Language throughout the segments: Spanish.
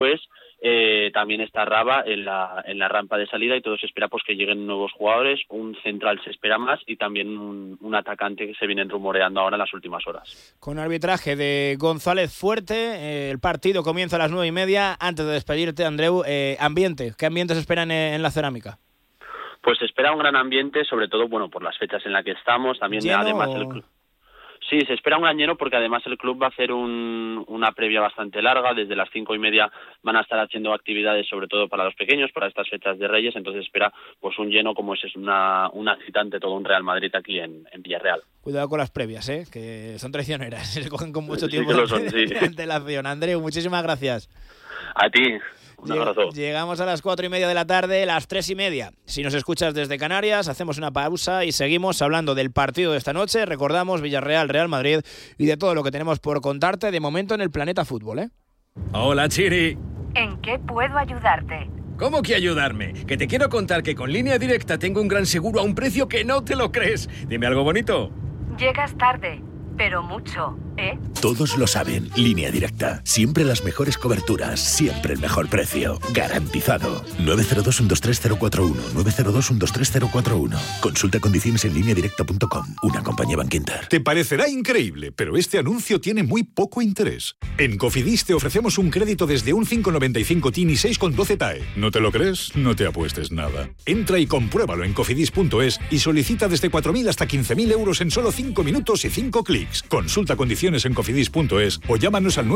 Pues también está Raba en la rampa de salida y todo se espera pues que lleguen nuevos jugadores, un central se espera más y también un atacante que se vienen rumoreando ahora en las últimas horas. Con arbitraje de González Fuerte, el partido comienza a las 9:30. Antes de despedirte, Andreu, ambiente, ¿qué ambiente se esperan en la Cerámica? Pues se espera un gran ambiente, sobre todo por las fechas en las que estamos, también ¿Lleno además el club. Sí, se espera un gran lleno porque además el club va a hacer una previa bastante larga. Desde las 5:30 van a estar haciendo actividades, sobre todo para los pequeños, para estas fechas de Reyes. Entonces espera pues un lleno como es una excitante, todo un Real Madrid aquí en Villarreal. Cuidado con las previas, que son traicioneras. Se cogen con mucho tiempo de antelación. Andreu, muchísimas gracias. A ti. Un abrazo. Llegamos a las 4:30 de la tarde, las 3:30. Si nos escuchas desde Canarias, hacemos una pausa y seguimos hablando del partido de esta noche. Recordamos Villarreal, Real Madrid y de todo lo que tenemos por contarte de momento en el Planeta Fútbol, Hola, Chiri. ¿En qué puedo ayudarte? ¿Cómo que ayudarme? Que te quiero contar que con Línea Directa tengo un gran seguro a un precio que no te lo crees. Dime algo bonito. Llegas tarde, pero mucho, Todos lo saben. Línea Directa. Siempre las mejores coberturas. Siempre el mejor precio. Garantizado. 902-123-041. 902-123-041. Consulta condiciones en lineadirecta.com. Una compañía Bankinter. Te parecerá increíble, pero este anuncio tiene muy poco interés. En Cofidis te ofrecemos un crédito desde un 5,95 TIN y 6,12 TAE. ¿No te lo crees? No te apuestes nada. Entra y compruébalo en cofidis.es y solicita desde 4.000 hasta 15.000 euros en solo 5 minutos y 5 clics. Consulta condiciones en cofidis.es o llámanos al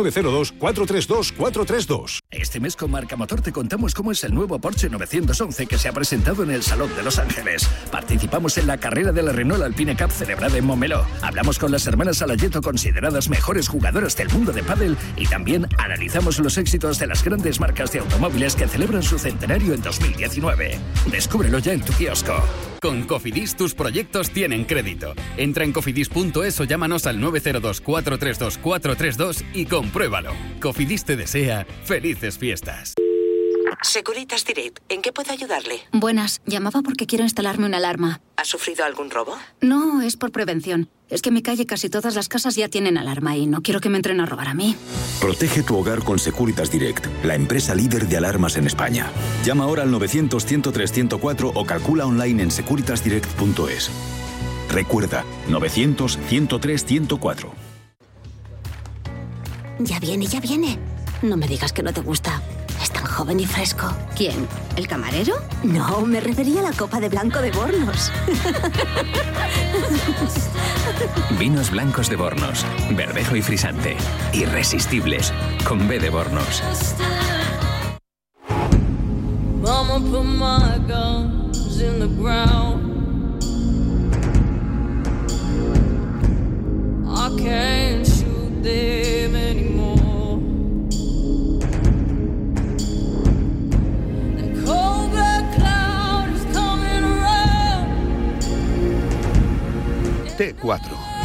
902-432-432. Este mes con Marca Motor te contamos cómo es el nuevo Porsche 911 que se ha presentado en el Salón de Los Ángeles. Participamos en la carrera de la Renault Alpine Cup celebrada en Montmeló. Hablamos con las hermanas Alayeto, consideradas mejores jugadoras del mundo de pádel, y también analizamos los éxitos de las grandes marcas de automóviles que celebran su centenario en 2019. Descúbrelo ya en tu kiosco. Con Cofidis tus proyectos tienen crédito. Entra en cofidis.es o llámanos al 902-432-432 y compruébalo. Cofidis te desea felices fiestas. Securitas Direct, ¿en qué puedo ayudarle? Buenas, llamaba porque quiero instalarme una alarma. ¿Ha sufrido algún robo? No, es por prevención. Es que en mi calle casi todas las casas ya tienen alarma y no quiero que me entren a robar a mí. Protege tu hogar con Securitas Direct, la empresa líder de alarmas en España. Llama ahora al 900-103-104 o calcula online en securitasdirect.es. Recuerda, 900-103-104. Ya viene. No me digas que no te gusta. Es tan joven y fresco. ¿Quién? ¿El camarero? No, me refería a la copa de blanco de Bornos. Vinos blancos de Bornos, verdejo y frisante. Irresistibles, con B de Bornos. Mama put my guns in the ground. I can't shoot them anymore. T4.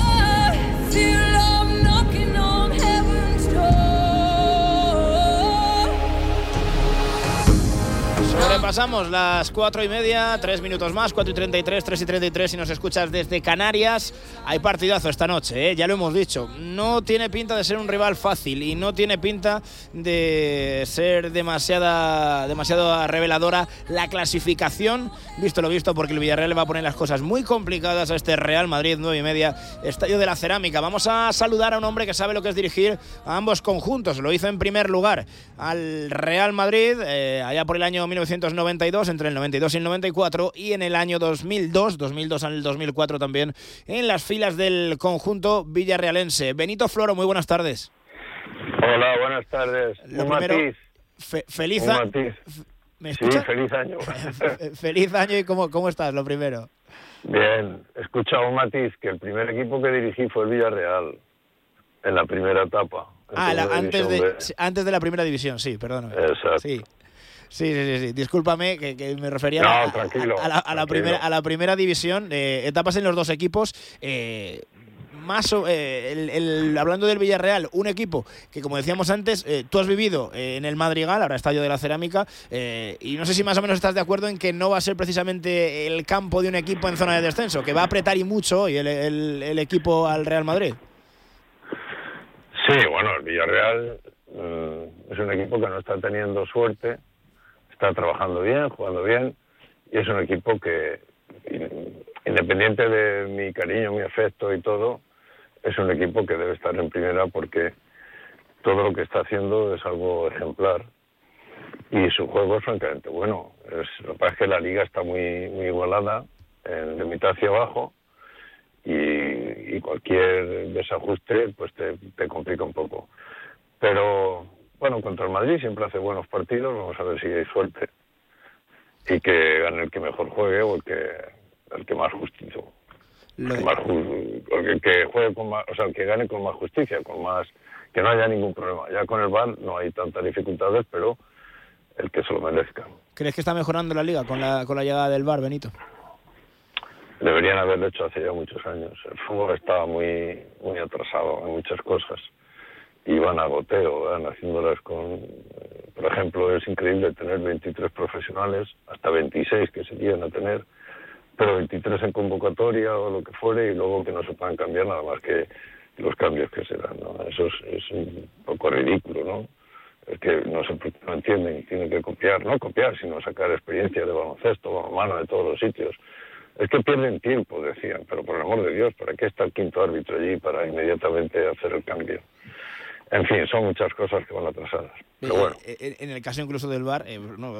Sobrepasamos las 4:30, 3 minutos más, 4:33, 3:33 si nos escuchas desde Canarias. Hay partidazo esta noche, ya lo hemos dicho. No tiene pinta de ser un rival fácil y no tiene pinta de ser demasiado reveladora la clasificación, visto lo visto, porque el Villarreal le va a poner las cosas muy complicadas a este Real Madrid, 9:30, Estadio de la Cerámica. Vamos a saludar a un hombre que sabe lo que es dirigir a ambos conjuntos. Lo hizo en primer lugar al Real Madrid, allá por el año 1992, entre el 92 y el 94, y en el año 2002 al 2004 también en las filas del conjunto villarrealense. Benito Floro, muy buenas tardes. Hola, buenas tardes. Matiz. Feliz año. ¿Me escuchas? Sí, feliz año. Feliz año. ¿Y cómo estás, lo primero? Bien, he escuchado un matiz, que el primer equipo que dirigí fue el Villarreal, en la primera etapa. Antes de la primera división, sí, perdóname. Exacto. Sí. Discúlpame, que me refería tranquilo. A la primera división, etapas en los dos equipos. Hablando del Villarreal, un equipo que, como decíamos antes, tú has vivido en el Madrigal, ahora Estadio de la Cerámica, y no sé si más o menos estás de acuerdo en que no va a ser precisamente el campo de un equipo en zona de descenso, que va a apretar y mucho hoy el equipo al Real Madrid. Sí, bueno, el Villarreal Es un equipo que no está teniendo suerte, está trabajando bien, jugando bien, y es un equipo que, independiente de mi cariño, mi afecto y todo, es un equipo que debe estar en primera porque todo lo que está haciendo es algo ejemplar y su juego es francamente bueno. Lo que pasa es que la liga está muy, muy igualada, de mitad hacia abajo, y cualquier desajuste pues te complica un poco. Pero bueno, contra el Madrid siempre hace buenos partidos, vamos a ver si hay suerte y que gane el que mejor juegue o el que más justicia. El que juegue con más, o sea, el que gane con más justicia, con más, que no haya ningún problema. Ya con el VAR no hay tantas dificultades, pero el que se lo merezca. ¿Crees que está mejorando la liga con la llegada del VAR, Benito? Deberían haberlo hecho hace ya muchos años. El fútbol estaba muy, muy atrasado en muchas cosas. Y van a goteo, van haciéndolas con... Por ejemplo, es increíble tener 23 profesionales, hasta 26 que se llegan a tener, pero 23 en convocatoria o lo que fuere, y luego que no se puedan cambiar nada más que los cambios que se dan, ¿no? Eso es un poco ridículo, ¿no? Es que no sé por qué no entienden, tienen que copiar, no copiar, sino sacar experiencia de baloncesto, balonmano, de todos los sitios. Es que pierden tiempo, decían, pero por el amor de Dios, ¿para qué está el quinto árbitro allí para inmediatamente hacer el cambio? En fin, son muchas cosas que van atrasadas. Pero bueno. En el caso incluso del VAR,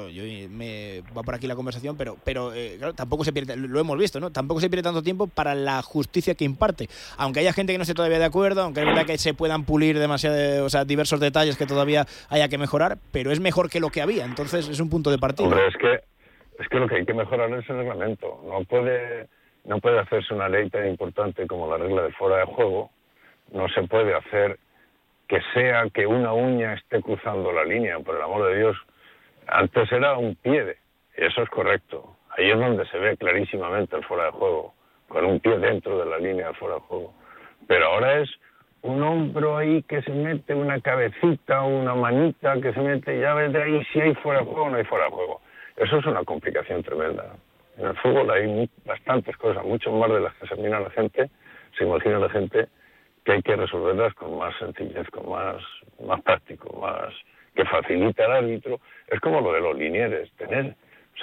va por aquí la conversación, pero claro, tampoco se pierde, lo hemos visto, ¿no? Tampoco se pierde tanto tiempo para la justicia que imparte. Aunque haya gente que no esté todavía de acuerdo, aunque es verdad que se puedan pulir diversos detalles que todavía haya que mejorar, pero es mejor que lo que había. Entonces es un punto de partida. Hombre, es que lo que hay que mejorar es el reglamento. No puede hacerse una ley tan importante como la regla de fuera de juego. No se puede hacer que sea que una uña esté cruzando la línea, por el amor de Dios. Antes era un pie, y eso es correcto. Ahí es donde se ve clarísimamente el fuera de juego, con un pie dentro de la línea del fuera de juego. Pero ahora es un hombro ahí que se mete, una cabecita, una manita que se mete, ya ves de ahí si hay fuera de juego o no hay fuera de juego. Eso es una complicación tremenda. En el fútbol hay bastantes cosas, mucho más de las que se imagina la gente, que hay que resolverlas con más sencillez, con más práctico, más que facilita al árbitro. Es como lo de los linieres, tener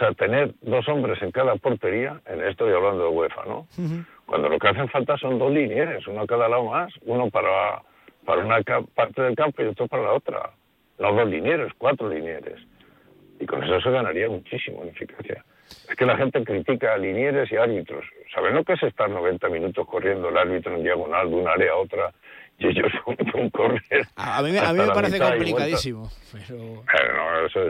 2 hombres en cada portería, en esto estoy hablando de UEFA, ¿no? Uh-huh. Cuando lo que hacen falta son 2 linieres, uno a cada lado más, uno para una parte del campo y otro para la otra. No 2 linieres, 4 linieres. Y con eso se ganaría muchísimo en eficacia. Es que la gente critica a linieres y árbitros. ¿Saben lo que es estar 90 minutos corriendo el árbitro en diagonal de un área a otra y ellos pueden correr? A mí me parece complicadísimo. Pero no, eso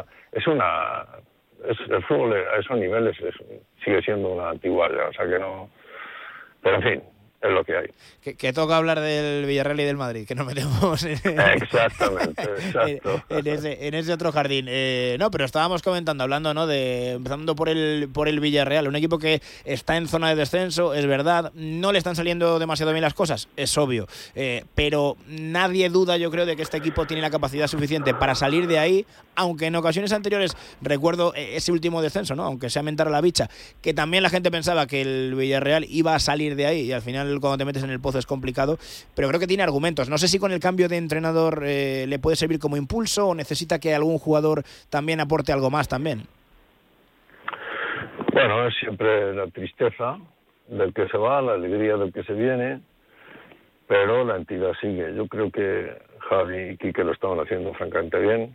el fútbol a esos niveles sigue siendo una antigualla, o sea que no... Pero en fin, es lo que hay. Que toca hablar del Villarreal y del Madrid, que nos metemos Exactamente, exacto. en ese otro jardín. No, pero estábamos comentando, hablando, ¿no? Empezando por el Villarreal, un equipo que está en zona de descenso, es verdad, no le están saliendo demasiado bien las cosas, es obvio, pero nadie duda, yo creo, de que este equipo tiene la capacidad suficiente para salir de ahí, aunque en ocasiones anteriores, recuerdo ese último descenso, ¿no? Aunque sea mentar a la bicha, que también la gente pensaba que el Villarreal iba a salir de ahí y al final cuando te metes en el pozo es complicado, pero creo que tiene argumentos. No sé si con el cambio de entrenador le puede servir como impulso o necesita que algún jugador también aporte algo más también. Bueno, es siempre la tristeza del que se va, la alegría del que se viene, pero la entidad sigue. Yo creo que Javi y Quique lo estaban haciendo francamente bien,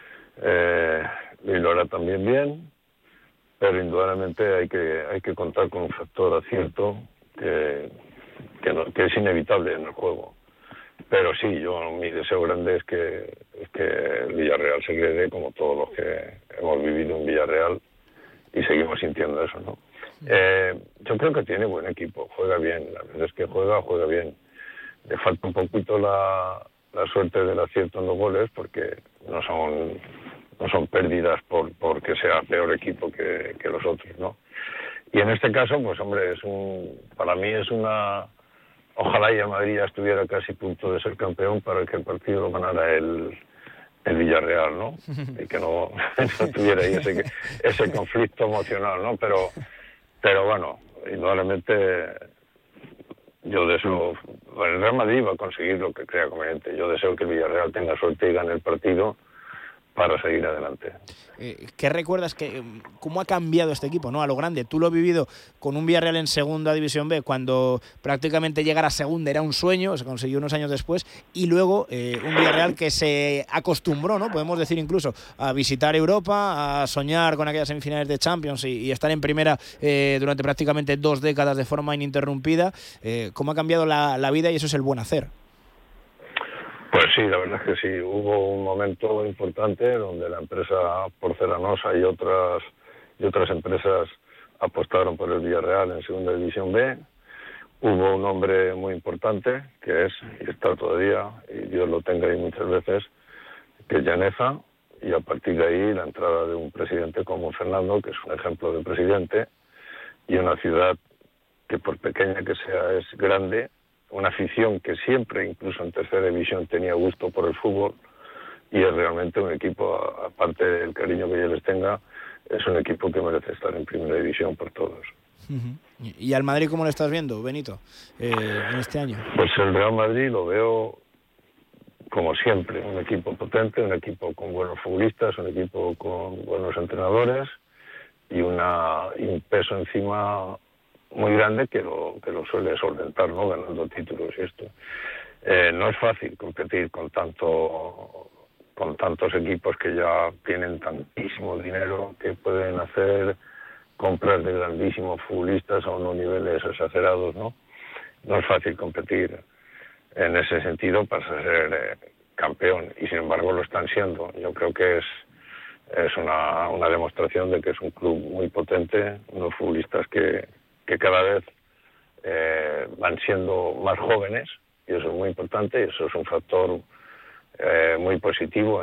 y lo hará también bien, pero indudablemente hay que contar con un factor acierto que es inevitable en el juego. Pero sí, mi deseo grande es que el Villarreal se quede como todos los que hemos vivido en Villarreal y seguimos sintiendo eso, ¿no? Yo creo que tiene buen equipo, juega bien, las veces que juega bien. Le falta un poquito la suerte del acierto en los goles porque no son pérdidas porque sea peor equipo que los otros, ¿no? Y en este caso, pues hombre, para mí es una... Ojalá ya Madrid ya estuviera casi a punto de ser campeón para que el partido lo ganara el Villarreal, ¿no? Y que no tuviera ahí ese conflicto emocional, ¿no? Pero bueno, indudablemente Yo deseo, el Real Madrid va a conseguir lo que crea conveniente. Yo deseo que el Villarreal tenga suerte y gane el partido para seguir adelante. ¿Qué recuerdas? ¿Cómo ha cambiado este equipo, ¿no? A lo grande. Tú lo has vivido con un Villarreal en Segunda División B, cuando prácticamente llegar a Segunda era un sueño, se consiguió unos años después, y luego un Villarreal que se acostumbró, ¿no? Podemos decir incluso, a visitar Europa, a soñar con aquellas semifinales de Champions y estar en primera durante prácticamente 2 décadas de forma ininterrumpida. ¿Cómo ha cambiado la vida? Y eso es el buen hacer. Pues sí, la verdad es que sí. Hubo un momento importante donde la empresa porcelanosa y otras empresas apostaron por el Villarreal en Segunda División B. Hubo un hombre muy importante, que es, y está todavía, y Dios lo tenga ahí muchas veces, que es Llaneza, y a partir de ahí la entrada de un presidente como Fernando, que es un ejemplo de presidente, y una ciudad que por pequeña que sea es grande, una afición que siempre, incluso en tercera división, tenía gusto por el fútbol, y es realmente un equipo, aparte del cariño que yo les tenga, es un equipo que merece estar en primera división por todos. ¿Y al Madrid cómo lo estás viendo, Benito, en este año? Pues el Real Madrid lo veo como siempre, un equipo potente, un equipo con buenos futbolistas, un equipo con buenos entrenadores y un peso encima muy grande que lo suele solventar, ¿no? Ganando títulos y esto. No es fácil competir con tantos equipos que ya tienen tantísimo dinero, que pueden hacer compras de grandísimos futbolistas a unos niveles exagerados, ¿no? No es fácil competir en ese sentido para ser campeón, y sin embargo lo están siendo. Yo creo que es una demostración de que es un club muy potente, unos futbolistas que cada vez van siendo más jóvenes, y eso es muy importante, y eso es un factor muy positivo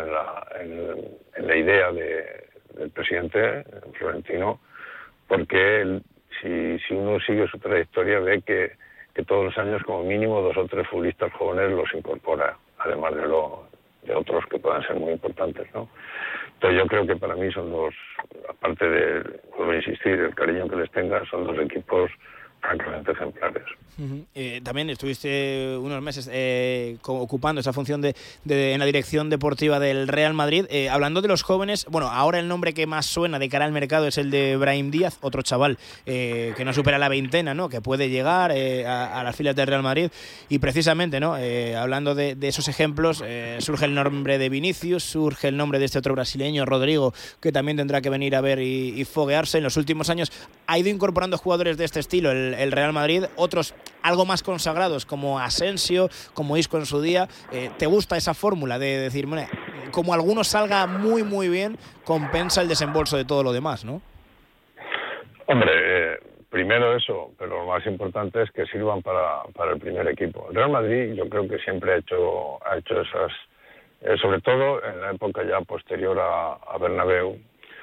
en la idea del presidente Florentino, porque si uno sigue su trayectoria ve que todos los años como mínimo 2 o 3 futbolistas jóvenes los incorpora, además de otros que puedan ser muy importantes, ¿no? Entonces yo creo que para mí son aparte de, vuelvo a insistir, el cariño que les tenga, son 2 equipos francamente ejemplares. También estuviste unos meses ocupando esa función en la dirección deportiva del Real Madrid. Hablando de los jóvenes, bueno, ahora el nombre que más suena de cara al mercado es el de Brahim Díaz, otro chaval que no supera la veintena, ¿no? Que puede llegar a las filas del Real Madrid, y precisamente, ¿no? Hablando de esos ejemplos, surge el nombre de Vinicius, surge el nombre de este otro brasileño, Rodrigo, que también tendrá que venir a ver y foguearse. En los últimos años ha ido incorporando jugadores de este estilo el Real Madrid, otros algo más consagrados como Asensio, como Isco en su día. ¿Te gusta esa fórmula de decir, bueno, como algunos salga muy muy bien, compensa el desembolso de todo lo demás, ¿no? Hombre, primero eso, pero lo más importante es que sirvan para el primer equipo. El Real Madrid yo creo que siempre ha hecho esas, sobre todo en la época ya posterior a Bernabéu,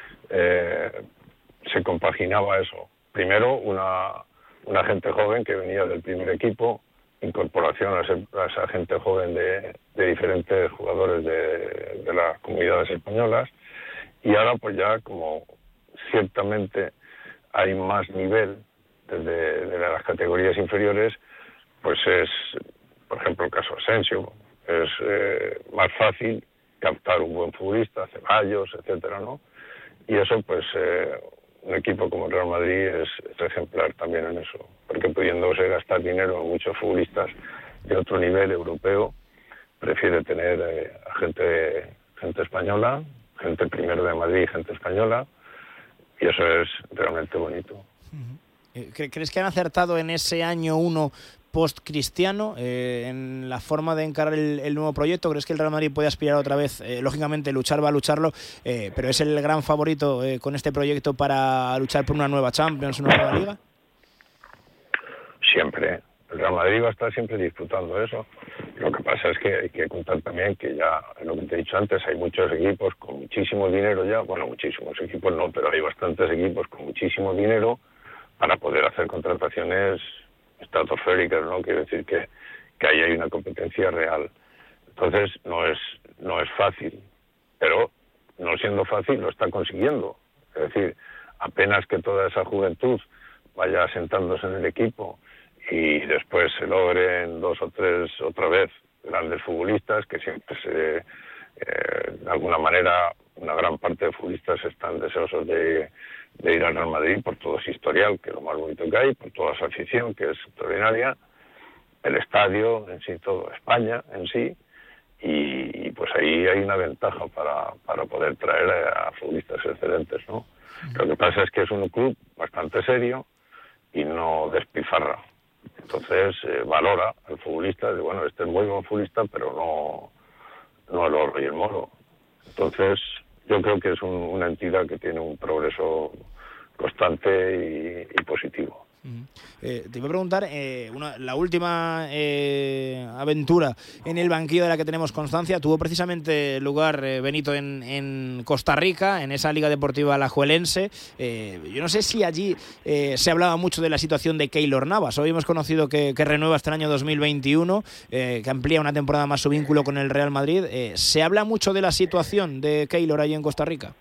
se compaginaba eso. Primero una gente joven que venía del primer equipo, incorporación a esa gente joven de diferentes jugadores de las comunidades españolas, y ahora pues ya como ciertamente hay más nivel desde las categorías inferiores, pues es, por ejemplo, el caso Asensio, es más fácil captar un buen futbolista, Ceballos, etcétera, ¿no? Y eso pues un equipo como el Real Madrid es ejemplar también en eso, porque pudiéndose gastar dinero en muchos futbolistas de otro nivel europeo, prefiere tener gente española, gente primero de Madrid, gente española, y eso es realmente bonito. ¿Crees que han acertado en ese año 1 post-cristiano en la forma de encarar el nuevo proyecto? ¿Crees que el Real Madrid puede aspirar otra vez? Lógicamente luchar va a lucharlo, pero ¿es el gran favorito con este proyecto para luchar por una nueva Champions, una nueva Liga? Siempre. El Real Madrid va a estar siempre disputando eso. Lo que pasa es que hay que contar también que ya, lo que te he dicho antes, hay muchos equipos con muchísimo dinero ya, bueno, muchísimos equipos no, pero hay bastantes equipos con muchísimo dinero para poder hacer contrataciones estratosféricas, ¿no? Quiero decir que ahí hay una competencia real. Entonces no es fácil, pero no siendo fácil lo está consiguiendo. Es decir, apenas que toda esa juventud vaya asentándose en el equipo y después se logren 2 o 3 otra vez grandes futbolistas, que siempre de alguna manera una gran parte de futbolistas están deseosos de ir al Real Madrid por todo ese historial, que es lo más bonito que hay, por toda su afición, que es extraordinaria, el estadio en sí, todo España en sí, y pues ahí hay una ventaja para poder traer a futbolistas excelentes, ¿no? Lo que pasa es que es un club bastante serio y no despilfarra. Entonces valora al futbolista, de bueno, este es muy buen futbolista, pero no el oro y el moro. Entonces yo creo que es una entidad que tiene un progreso constante y positivo. Te iba a preguntar, la última aventura en el banquillo de la que tenemos constancia tuvo precisamente lugar, Benito, en Costa Rica, en esa Liga Deportiva Alajuelense. Yo no sé si allí se hablaba mucho de la situación de Keylor Navas. Hoy hemos conocido que renueva hasta el año 2021, que amplía una temporada más su vínculo con el Real Madrid. ¿Se habla mucho de la situación de Keylor allí en Costa Rica?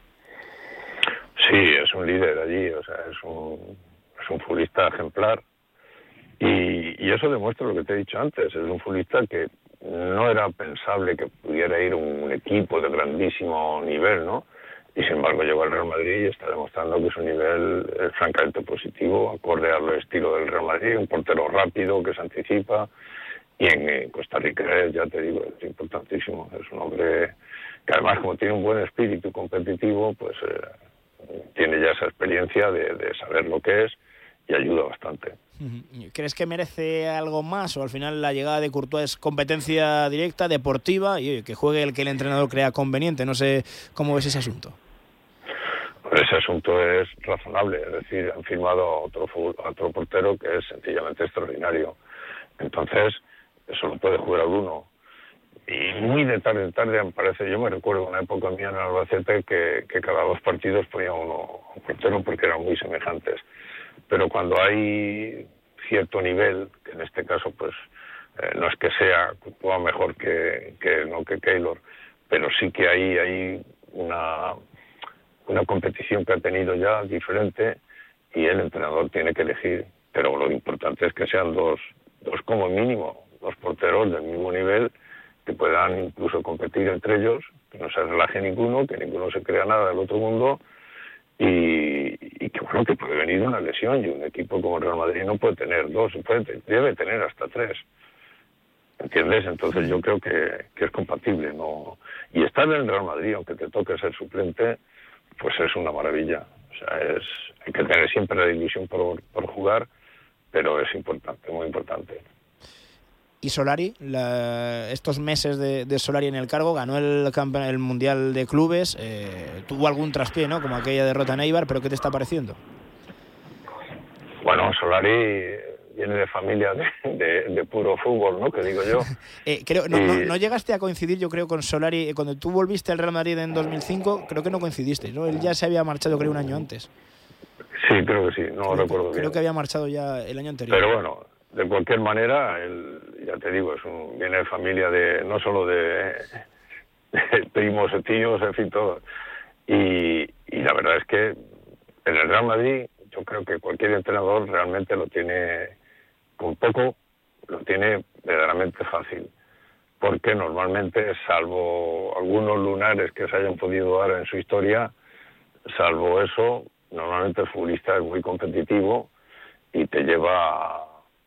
Sí, es un líder allí, o sea, es un futbolista ejemplar y eso demuestra lo que te he dicho antes. Es un futbolista que no era pensable que pudiera ir a un equipo de grandísimo nivel, ¿no? Y sin embargo llegó al Real Madrid y está demostrando que su nivel es francamente positivo, acorde al estilo del Real Madrid, un portero rápido que se anticipa, y en Costa Rica, ya te digo, es importantísimo. Es un hombre que además, como tiene un buen espíritu competitivo, pues tiene ya esa experiencia de saber lo que es y ayuda bastante. ¿Crees que merece algo más o al final la llegada de Courtois es competencia directa, deportiva y que juegue el que el entrenador crea conveniente? No sé cómo ves ese asunto. Ese asunto es razonable, es decir, han firmado a otro portero que es sencillamente extraordinario. Entonces, eso lo puede jugar uno. Y muy de tarde en tarde, me parece, yo me recuerdo una época mía en Albacete que cada 2 partidos ponía un portero porque eran muy semejantes. Pero cuando hay cierto nivel, que en este caso pues no es que sea mejor que Keylor, pero sí que hay una competición que ha tenido ya diferente y el entrenador tiene que elegir. Pero lo importante es que sean dos como mínimo, 2 porteros del mismo nivel que puedan incluso competir entre ellos, que no se relaje ninguno, que ninguno se crea nada del otro mundo y que bueno, que puede venir una lesión y un equipo como el Real Madrid no puede tener 2, debe tener hasta 3. ¿Entiendes? Entonces yo creo que es compatible, ¿no? Y estar en el Real Madrid, aunque te toque ser suplente, pues es una maravilla. O sea, hay que tener siempre la ilusión por jugar, pero es importante, muy importante. Y Solari, estos meses de Solari en el cargo, ganó el Mundial de Clubes, tuvo algún traspié, ¿no? Como aquella derrota en Eibar, pero ¿qué te está pareciendo? Bueno, Solari viene de familia de puro fútbol, ¿no? Que digo yo. No llegaste a coincidir, yo creo, con Solari. Cuando tú volviste al Real Madrid en 2005, creo que no coincidiste, ¿no? Él ya se había marchado, creo, un año antes. Sí, creo que sí, no recuerdo bien. Creo que había marchado ya el año anterior. Pero bueno, de cualquier manera, él, ya te digo, viene de familia no solo de primos, tíos, en fin, todo. Y la verdad es que en el Real Madrid yo creo que cualquier entrenador realmente lo tiene, con poco, lo tiene verdaderamente fácil. Porque normalmente, salvo algunos lunares que se hayan podido dar en su historia, salvo eso, normalmente el futbolista es muy competitivo y te lleva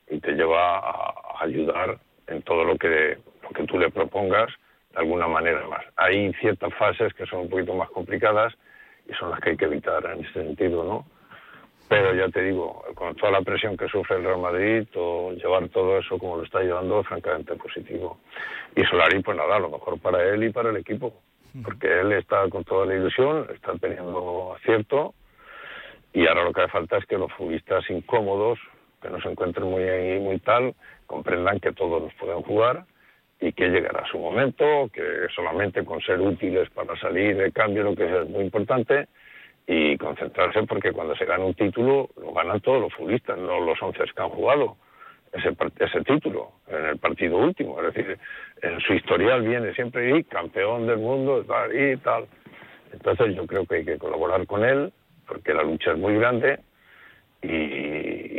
a ayudar en todo lo que tú le propongas de alguna manera más. Hay ciertas fases que son un poquito más complicadas y son las que hay que evitar en ese sentido, ¿no? Pero ya te digo, con toda la presión que sufre el Real Madrid, llevar todo eso como lo está llevando es francamente positivo. Y Solari, pues nada, lo mejor para él y para el equipo, porque él está con toda la ilusión, está teniendo acierto, y ahora lo que hace falta es que los futbolistas incómodos, que no se encuentren muy tal, comprendan que todos los pueden jugar y que llegará su momento, que solamente con ser útiles para salir de cambio, lo que es muy importante, y concentrarse, porque cuando se gana un título lo ganan todos los futbolistas, no los 11 que han jugado ese título en el partido último. Es decir, en su historial viene siempre y campeón del mundo y tal. Entonces yo creo que hay que colaborar con él, porque la lucha es muy grande y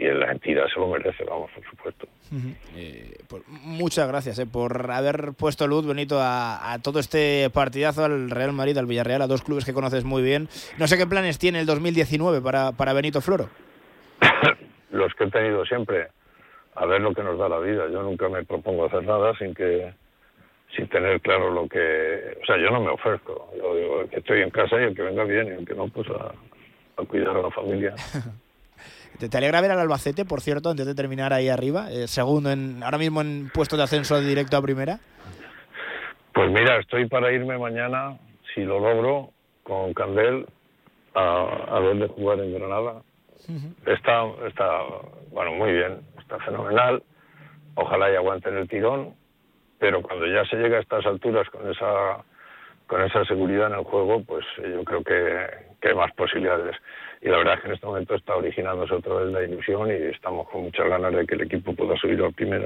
la entidad se lo merece, vamos, por supuesto. Pues muchas gracias por haber puesto luz, Benito, a todo este partidazo, al Real Madrid, al Villarreal, a dos clubes que conoces muy bien. No sé qué planes tiene el 2019 para Benito Floro. Los que he tenido siempre, a ver lo que nos da la vida. Yo nunca me propongo hacer nada sin tener claro lo que... O sea, yo no me ofrezco. Yo digo que estoy en casa y el que venga bien, y el que no, pues a cuidar a la familia. ¿Te alegra ver al Albacete, por cierto, antes de terminar ahí arriba? Segundo, ahora mismo en puestos de ascenso directo a primera. Pues mira, estoy para irme mañana, si lo logro, con Candel a verle jugar en Granada. Está bueno, muy bien, está fenomenal. Ojalá y aguanten el tirón, pero cuando ya se llega a estas alturas con esa seguridad en el juego, pues yo creo que hay más posibilidades. Y la verdad es que en este momento está originándose otra vez la ilusión y estamos con muchas ganas de que el equipo pueda subir a primera.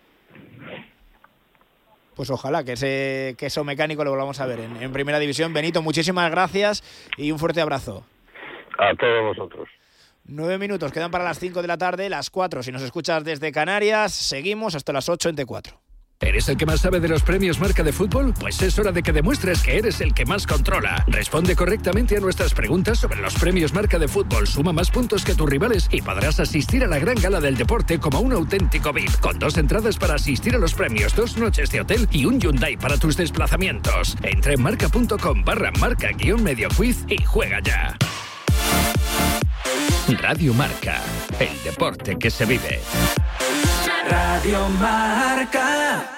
Pues ojalá que eso mecánico lo volvamos a ver en primera división. Benito, muchísimas gracias y un fuerte abrazo. A todos vosotros. 9 minutos, quedan para las 5 de la tarde, las 4 si nos escuchas desde Canarias. Seguimos hasta las 8 en T4. ¿Eres el que más sabe de los premios Marca de fútbol? Pues es hora de que demuestres que eres el que más controla. Responde correctamente a nuestras preguntas sobre los premios Marca de fútbol. Suma más puntos que tus rivales y podrás asistir a la gran gala del deporte como un auténtico VIP. Con 2 entradas para asistir a los premios, 2 noches de hotel y un Hyundai para tus desplazamientos. Entra en marca.com/marca-medio quiz y juega ya. Radio Marca, el deporte que se vive. Radio Marca.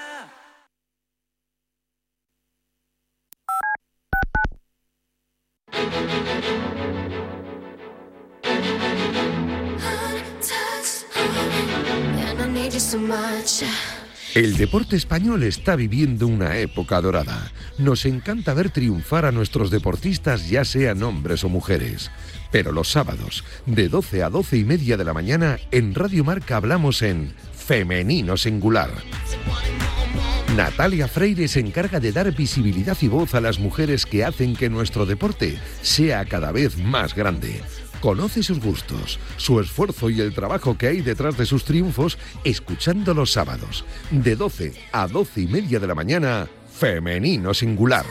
El deporte español está viviendo una época dorada. Nos encanta ver triunfar a nuestros deportistas, ya sean hombres o mujeres. Pero los sábados, de 12 a 12 y media de la mañana, en Radio Marca hablamos en Femenino Singular. Natalia Freire se encarga de dar visibilidad y voz a las mujeres que hacen que nuestro deporte sea cada vez más grande. Conoce sus gustos, su esfuerzo y el trabajo que hay detrás de sus triunfos, escuchando los sábados, de 12 a 12 y media de la mañana, Femenino Singular.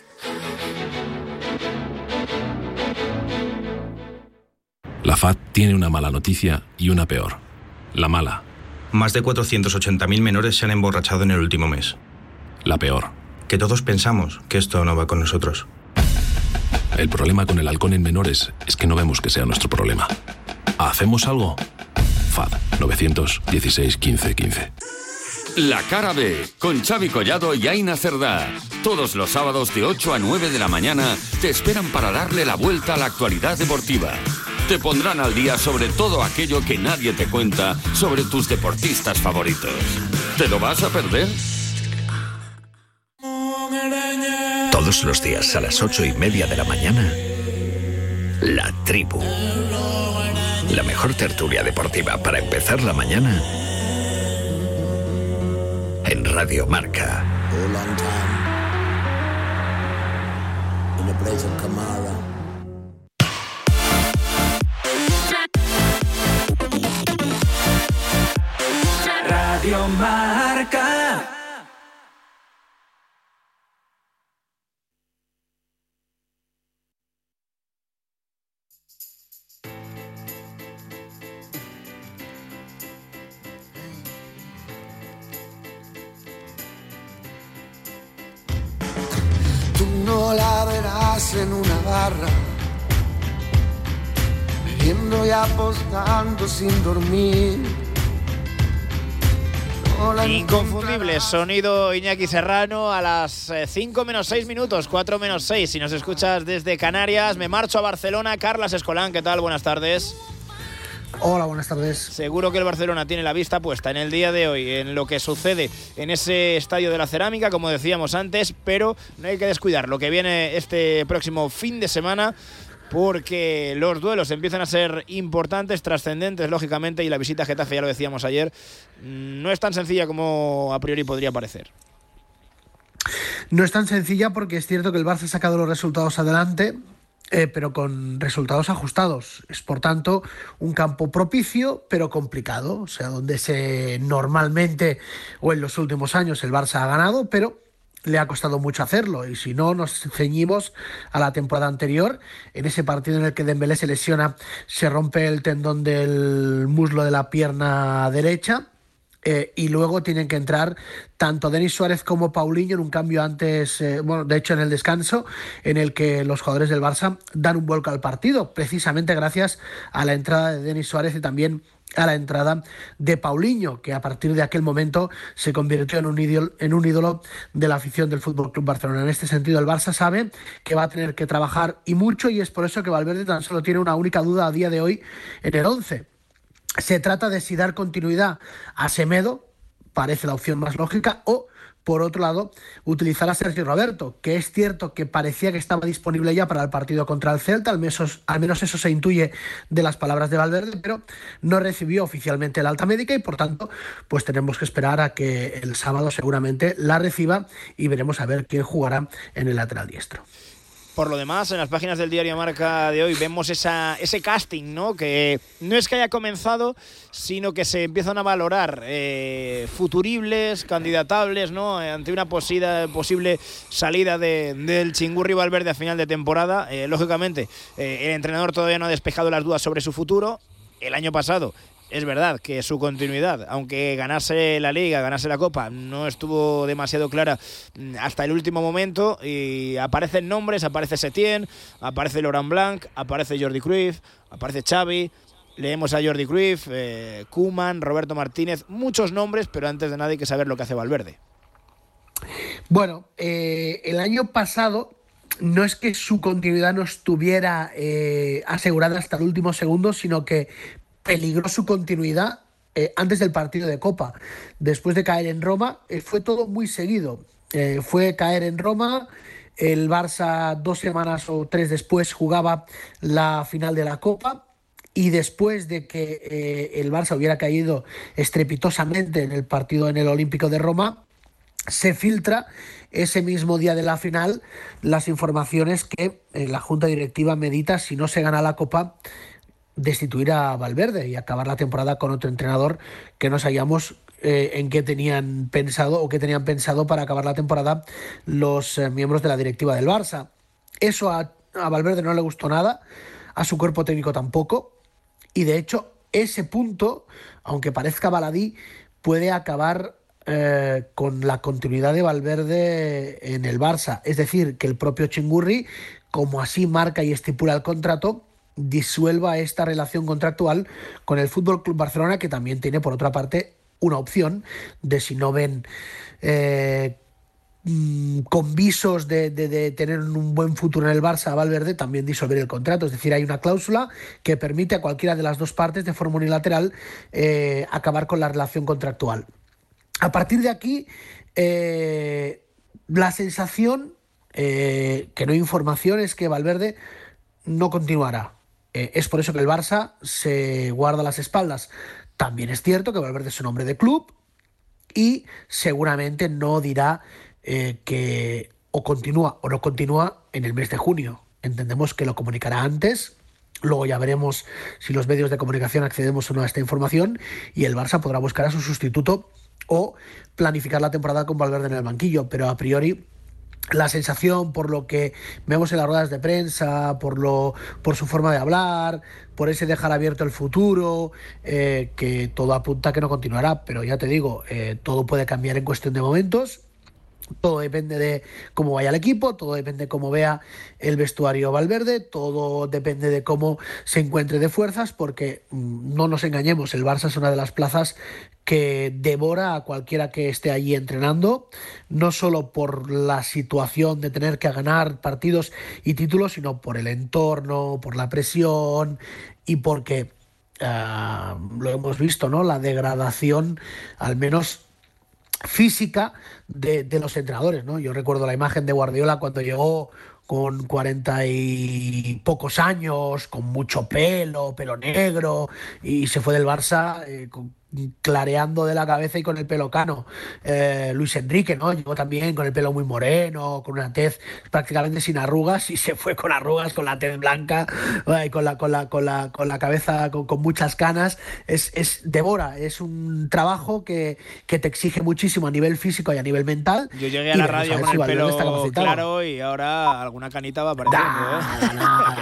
La FAD tiene una mala noticia y una peor. La mala. Más de 480.000 menores se han emborrachado en el último mes. La peor. Que todos pensamos que esto no va con nosotros. El problema con el alcohol en menores es que no vemos que sea nuestro problema. ¿Hacemos algo? FAD 916 15 15. La Cara B, con Xavi Collado y Aina Cerdá. Todos los sábados de 8 a 9 de la mañana te esperan para darle la vuelta a la actualidad deportiva. Te pondrán al día sobre todo aquello que nadie te cuenta sobre tus deportistas favoritos. ¿Te lo vas a perder? Todos los días a las 8:30 de la mañana, La Tribu. La mejor tertulia deportiva para empezar la mañana en Radio Marca. Radio Marca. Tú no la verás en una barra, bebiendo y apostando sin dormir. Inconfundible sonido Iñaki Serrano a las 5 menos 6 minutos, 4 menos 6. Si nos escuchas desde Canarias, me marcho a Barcelona. Carlas Escolán, ¿qué tal? Buenas tardes. Hola, buenas tardes. Seguro que el Barcelona tiene la vista puesta en el día de hoy en lo que sucede en ese Estadio de la Cerámica, como decíamos antes, pero no hay que descuidar lo que viene este próximo fin de semana, porque los duelos empiezan a ser importantes, trascendentes, lógicamente, y la visita a Getafe, ya lo decíamos ayer, no es tan sencilla como a priori podría parecer. No es tan sencilla porque es cierto que el Barça ha sacado los resultados adelante, pero con resultados ajustados. Es, por tanto, un campo propicio, pero complicado. O sea, donde normalmente, o en los últimos años, el Barça ha ganado, pero le ha costado mucho hacerlo. Y si no nos ceñimos a la temporada anterior, en ese partido en el que Dembélé se lesiona, se rompe el tendón del muslo de la pierna derecha, y luego tienen que entrar tanto Denis Suárez como Paulinho en un cambio antes, de hecho en el descanso, en el que los jugadores del Barça dan un vuelco al partido, precisamente gracias a la entrada de Denis Suárez y también a la entrada de Paulinho, que a partir de aquel momento se convirtió en un ídolo de la afición del FC Barcelona. En este sentido, el Barça sabe que va a tener que trabajar y mucho, y es por eso que Valverde tan solo tiene una única duda a día de hoy en el 11. Se trata de si dar continuidad a Semedo, parece la opción más lógica, o, por otro lado, utilizar a Sergi Roberto, que es cierto que parecía que estaba disponible ya para el partido contra el Celta, al menos eso se intuye de las palabras de Valverde, pero no recibió oficialmente la alta médica y, por tanto, pues tenemos que esperar a que el sábado seguramente la reciba y veremos a ver quién jugará en el lateral diestro. Por lo demás, en las páginas del diario Marca de hoy vemos ese casting, ¿no? Que no es que haya comenzado, sino que se empiezan a valorar futuribles, candidatables, ¿no? Ante una posible salida del Chingurri Valverde a final de temporada. Lógicamente, el entrenador todavía no ha despejado las dudas sobre su futuro. El año pasado, es verdad que su continuidad, aunque ganase la Liga, ganase la Copa, no estuvo demasiado clara hasta el último momento, y aparecen nombres, aparece Setién, aparece Laurent Blanc, aparece Jordi Cruyff, aparece Xavi, leemos a Jordi Cruyff, Koeman, Roberto Martínez, muchos nombres, pero antes de nada hay que saber lo que hace Valverde. Bueno, el año pasado no es que su continuidad no estuviera asegurada hasta el último segundo, sino que peligró su continuidad antes del partido de Copa. Después de caer en Roma, fue todo muy seguido. Fue caer en Roma, el Barça 2 semanas o 3 después jugaba la final de la Copa, y después de que el Barça hubiera caído estrepitosamente en el partido en el Olímpico de Roma, se filtra ese mismo día de la final las informaciones que la Junta Directiva medita, si no se gana la Copa, destituir a Valverde y acabar la temporada con otro entrenador, que no sabíamos en qué tenían pensado para acabar la temporada los miembros de la directiva del Barça. Eso a Valverde no le gustó nada, a su cuerpo técnico tampoco, y de hecho ese punto, aunque parezca baladí, puede acabar con la continuidad de Valverde en el Barça. Es decir, que el propio Chingurri, como así marca y estipula el contrato, disuelva esta relación contractual con el FC Barcelona, que también tiene, por otra parte, una opción de, si no ven con visos de tener un buen futuro en el Barça a Valverde, también disolver el contrato. Es decir, hay una cláusula que permite a cualquiera de las dos partes, de forma unilateral, acabar con la relación contractual. A partir de aquí, la sensación, que no hay información, es que Valverde no continuará. Es por eso que el Barça se guarda las espaldas. También es cierto que Valverde es un hombre de club y seguramente no dirá que o continúa o no continúa en el mes de junio. Entendemos que lo comunicará antes. Luego ya veremos si los medios de comunicación accedemos o no a esta información, y el Barça podrá buscar a su sustituto o planificar la temporada con Valverde en el banquillo. Pero a priori, la sensación, por lo que vemos en las ruedas de prensa, por su forma de hablar, por ese dejar abierto el futuro, que todo apunta a que no continuará. Pero ya te digo, todo puede cambiar en cuestión de momentos. Todo depende de cómo vaya el equipo, todo depende de cómo vea el vestuario Valverde, todo depende de cómo se encuentre de fuerzas, porque no nos engañemos, el Barça es una de las plazas que devora a cualquiera que esté allí entrenando, no solo por la situación de tener que ganar partidos y títulos, sino por el entorno, por la presión y porque lo hemos visto, ¿no? La degradación, al menos física, de los entrenadores, ¿no? Yo recuerdo la imagen de Guardiola cuando llegó con 40 y pocos años, con mucho pelo negro, y se fue del Barça clareando de la cabeza y con el pelo cano. Luis Enrique, ¿no? Llegó también con el pelo muy moreno, con una tez prácticamente sin arrugas, y se fue con arrugas, con la tez blanca, con la cabeza con muchas canas. Es devora, es un trabajo que te exige muchísimo a nivel físico y a nivel mental. Yo llegué a la radio con el pelo claro y ahora alguna canita va apareciendo. Nada.